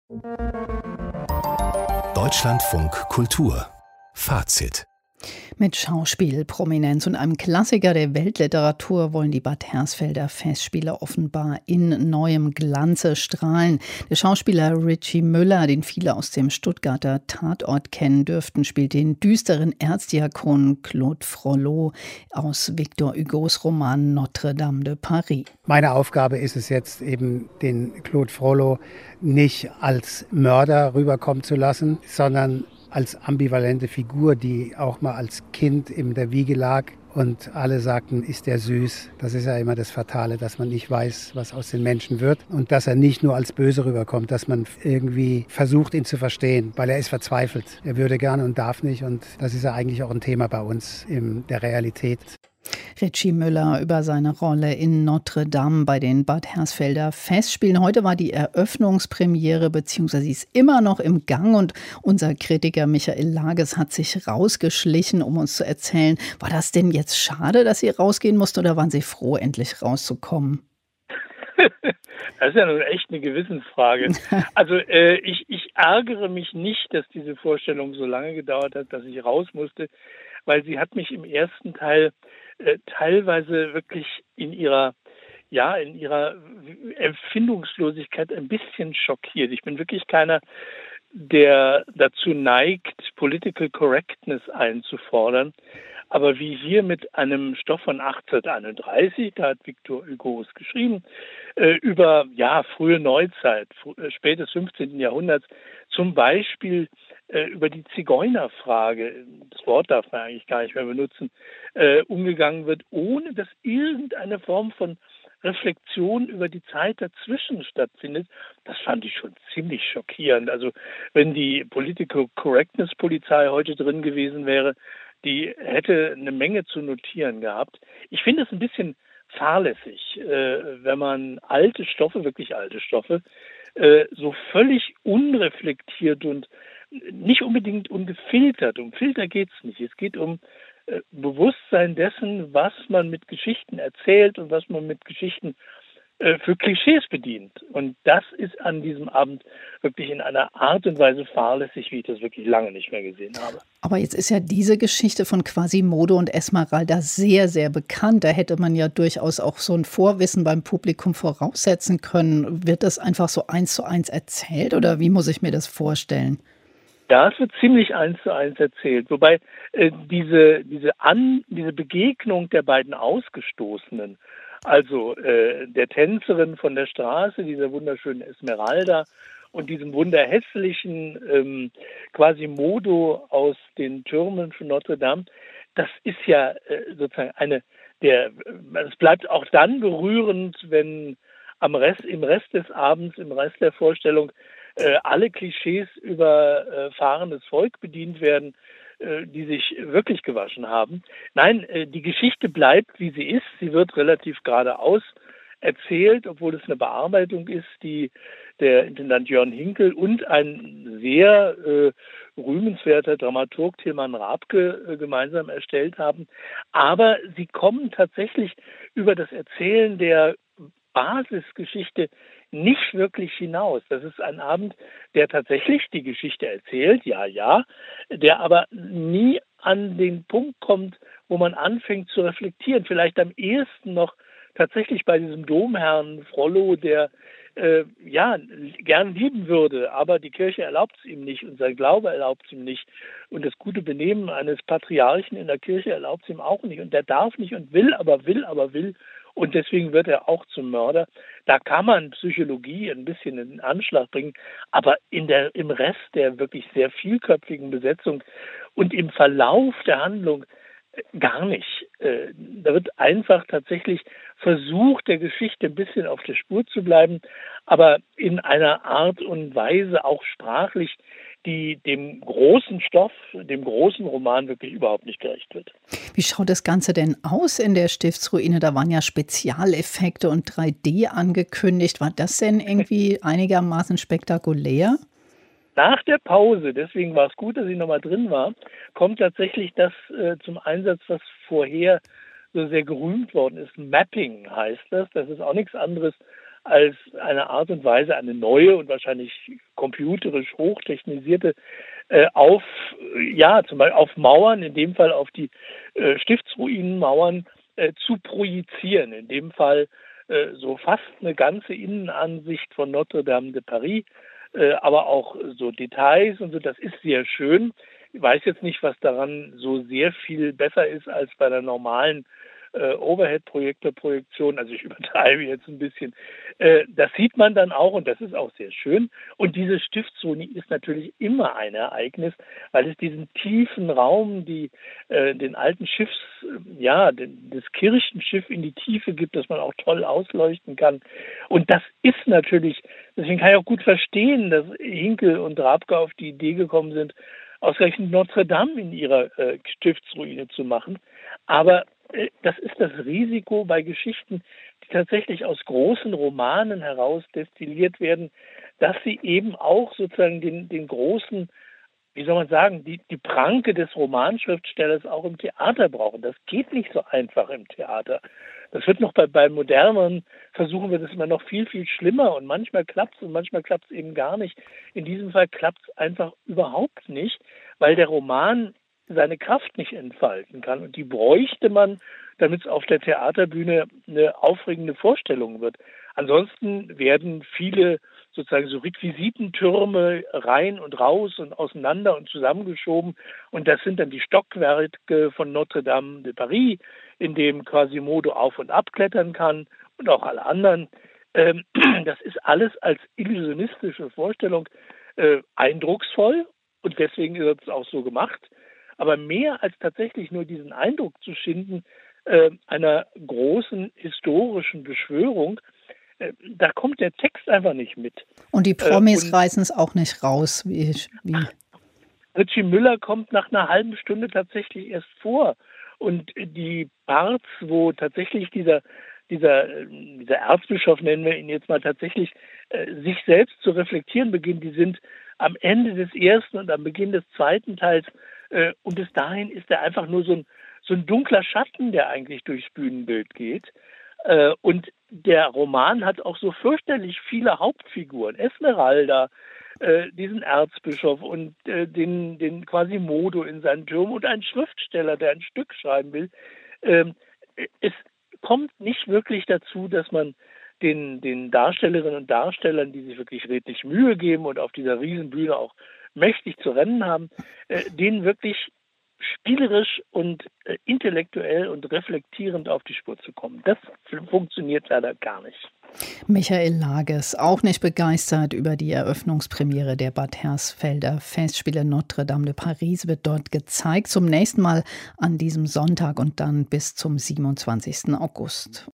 Deutschlandfunk Kultur Fazit. Mit Schauspielprominenz und einem Klassiker der Weltliteratur wollen die Bad Hersfelder Festspiele offenbar in neuem Glanze strahlen. Der Schauspieler Richie Müller, den viele aus dem Stuttgarter Tatort kennen dürften, spielt den düsteren Erzdiakon Claude Frollo aus Victor Hugos Roman Notre Dame de Paris. Meine Aufgabe ist es jetzt eben, den Claude Frollo nicht als Mörder rüberkommen zu lassen, sondern als ambivalente Figur, die auch mal als Kind in der Wiege lag und alle sagten, ist der süß. Das ist ja immer das Fatale, dass man nicht weiß, was aus den Menschen wird und dass er nicht nur als böse rüberkommt, dass man irgendwie versucht, ihn zu verstehen, weil er ist verzweifelt. Er würde gerne und darf nicht und das ist ja eigentlich auch ein Thema bei uns in der Realität. Richie Müller über seine Rolle in Notre Dame bei den Bad Hersfelder Festspielen. Heute war die Eröffnungspremiere, beziehungsweise sie ist immer noch im Gang und unser Kritiker Michael Lages hat sich rausgeschlichen, um uns zu erzählen, war das denn jetzt schade, dass Sie rausgehen mussten oder waren Sie froh, endlich rauszukommen? Das ist ja nun echt eine Gewissensfrage. Also ich ärgere mich nicht, dass diese Vorstellung so lange gedauert hat, dass ich raus musste, weil sie hat mich im ersten Teil teilweise wirklich in ihrer Empfindungslosigkeit ein bisschen schockiert. Ich bin wirklich keiner, der dazu neigt, Political Correctness einzufordern. Aber wie hier mit einem Stoff von 1831, da hat Victor Hugo es geschrieben, über frühe Neuzeit, spätes 15. Jahrhunderts, zum Beispiel über die Zigeunerfrage, das Wort darf man eigentlich gar nicht mehr benutzen, umgegangen wird, ohne dass irgendeine Form von Reflexion über die Zeit dazwischen stattfindet, das fand ich schon ziemlich schockierend. Also wenn die Political Correctness Polizei heute drin gewesen wäre, die hätte eine Menge zu notieren gehabt. Ich finde es ein bisschen fahrlässig, wenn man wirklich alte Stoffe, so völlig unreflektiert und nicht unbedingt ungefiltert. Um Filter geht es nicht. Es geht um Bewusstsein dessen, was man mit Geschichten erzählt und was man mit Geschichten für Klischees bedient. Und das ist an diesem Abend wirklich in einer Art und Weise fahrlässig, wie ich das wirklich lange nicht mehr gesehen habe. Aber jetzt ist ja diese Geschichte von Quasimodo und Esmeralda sehr, sehr bekannt. Da hätte man ja durchaus auch so ein Vorwissen beim Publikum voraussetzen können. Wird das einfach so 1:1 erzählt oder wie muss ich mir das vorstellen? Ja, es wird ziemlich 1:1 erzählt. Wobei diese Begegnung der beiden Ausgestoßenen, also der Tänzerin von der Straße, dieser wunderschönen Esmeralda und diesem wunderhässlichen Quasimodo aus den Türmen von Notre Dame, das ist ja sozusagen es bleibt auch dann berührend, wenn im Rest des Abends, im Rest der Vorstellung alle Klischees über fahrendes Volk bedient werden, die sich wirklich gewaschen haben. Nein, die Geschichte bleibt, wie sie ist. Sie wird relativ geradeaus erzählt, obwohl es eine Bearbeitung ist, die der Intendant Jörn Hinkel und ein sehr rühmenswerter Dramaturg Tilman Rabke gemeinsam erstellt haben. Aber sie kommen tatsächlich über das Erzählen der Basisgeschichte nicht wirklich hinaus. Das ist ein Abend, der tatsächlich die Geschichte erzählt, der aber nie an den Punkt kommt, wo man anfängt zu reflektieren. Vielleicht am ehesten noch tatsächlich bei diesem Domherrn Frollo, der gern lieben würde, aber die Kirche erlaubt es ihm nicht und sein Glaube erlaubt es ihm nicht und das gute Benehmen eines Patriarchen in der Kirche erlaubt es ihm auch nicht und der darf nicht und will und deswegen wird er auch zum Mörder. Da kann man Psychologie ein bisschen in den Anschlag bringen, aber im Rest der wirklich sehr vielköpfigen Besetzung und im Verlauf der Handlung gar nicht. Da wird einfach tatsächlich versucht, der Geschichte ein bisschen auf der Spur zu bleiben, aber in einer Art und Weise auch sprachlich, die dem großen Stoff, dem großen Roman wirklich überhaupt nicht gerecht wird. Wie schaut das Ganze denn aus in der Stiftsruine? Da waren ja Spezialeffekte und 3D angekündigt. War das denn irgendwie einigermaßen spektakulär? Nach der Pause, deswegen war es gut, dass ich nochmal drin war, kommt tatsächlich das zum Einsatz, was vorher so sehr gerühmt worden ist. Mapping heißt das. Das ist auch nichts anderes als eine Art und Weise, eine neue und wahrscheinlich computerisch hochtechnisierte zum Beispiel auf Mauern, in dem Fall auf die Stiftsruinenmauern, zu projizieren. In dem Fall so fast eine ganze Innenansicht von Notre-Dame de Paris, aber auch so Details und so. Das ist sehr schön. Ich weiß jetzt nicht, was daran so sehr viel besser ist als bei der normalen Overhead-Projektor-Projektion, also ich übertreibe jetzt ein bisschen. Das sieht man dann auch und das ist auch sehr schön. Und diese Stiftsruine ist natürlich immer ein Ereignis, weil es diesen tiefen Raum, den alten das Kirchenschiff in die Tiefe gibt, das man auch toll ausleuchten kann. Und das ist natürlich, deswegen kann ich auch gut verstehen, dass Hinkel und Drabke auf die Idee gekommen sind, ausgerechnet Notre Dame in ihrer Stiftsruine zu machen. Aber das ist das Risiko bei Geschichten, die tatsächlich aus großen Romanen heraus destilliert werden, dass sie eben auch sozusagen den großen, wie soll man sagen, die Pranke des Romanschriftstellers auch im Theater brauchen. Das geht nicht so einfach im Theater. Das wird noch bei modernen versuchen wir das immer noch viel, viel schlimmer und manchmal klappt es und manchmal klappt es eben gar nicht. In diesem Fall klappt es einfach überhaupt nicht, weil der Roman seine Kraft nicht entfalten kann. Und die bräuchte man, damit es auf der Theaterbühne eine aufregende Vorstellung wird. Ansonsten werden viele sozusagen so Requisitentürme rein und raus und auseinander und zusammengeschoben. Und das sind dann die Stockwerke von Notre-Dame de Paris, in dem Quasimodo auf- und abklettern kann und auch alle anderen. Das ist alles als illusionistische Vorstellung eindrucksvoll und deswegen wird es auch so gemacht. Aber mehr als tatsächlich nur diesen Eindruck zu schinden, einer großen historischen Beschwörung, da kommt der Text einfach nicht mit. Und die Promis reißen es auch nicht raus. Wie? Richie Müller kommt nach einer halben Stunde tatsächlich erst vor. Und die Parts, wo tatsächlich dieser Erzbischof, nennen wir ihn jetzt mal, tatsächlich sich selbst zu reflektieren beginnt, die sind am Ende des ersten und am Beginn des zweiten Teils. Und bis dahin ist er einfach nur so ein dunkler Schatten, der eigentlich durchs Bühnenbild geht. Und der Roman hat auch so fürchterlich viele Hauptfiguren. Esmeralda, diesen Erzbischof und den Quasimodo in seinen Turm und einen Schriftsteller, der ein Stück schreiben will. Es kommt nicht wirklich dazu, dass man den Darstellerinnen und Darstellern, die sich wirklich redlich Mühe geben und auf dieser Riesenbühne auch mächtig zu rennen haben, denen wirklich spielerisch und intellektuell und reflektierend auf die Spur zu kommen. Das funktioniert leider gar nicht. Michael Lages, auch nicht begeistert über die Eröffnungspremiere der Bad Hersfelder Festspiele. Notre-Dame de Paris wird dort gezeigt, zum nächsten Mal an diesem Sonntag und dann bis zum 27. August.